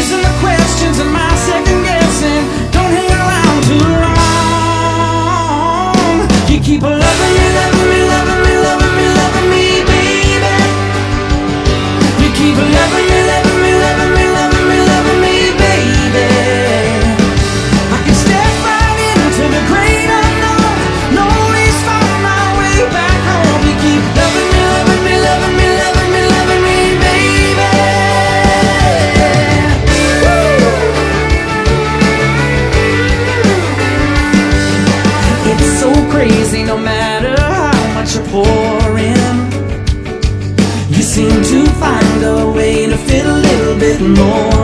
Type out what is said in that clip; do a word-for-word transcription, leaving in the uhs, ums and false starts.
chasing the questions and my second guessing. Don't hang around too long. You keep loving me, loving me, loving me, loving me, loving me, baby. You keep loving me, loving me, loving me, loving me, loving me, baby. I can step right into the great unknown, no always find my way back home. You keep loving me, loving me, loving me, loving me, loving me, baby. Woo! It's so crazy, no matter how much you pour in, you seem to find a way to fit a little bit more